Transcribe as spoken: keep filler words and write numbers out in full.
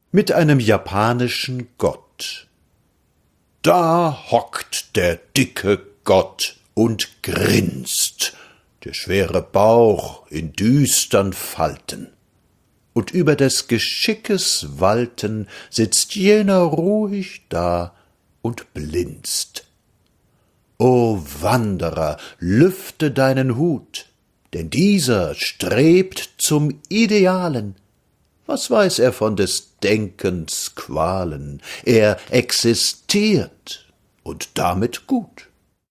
mit einem japanischen Gott. Da hockt der dicke Gott und grinst, der schwere Bauch in düstern Falten, und über des Geschickes Walten sitzt jener ruhig da und blinzt. O Wanderer, lüfte deinen Hut, denn dieser strebt zum Idealen. Was weiß er von des Denkens Qualen? Er existiert und damit gut.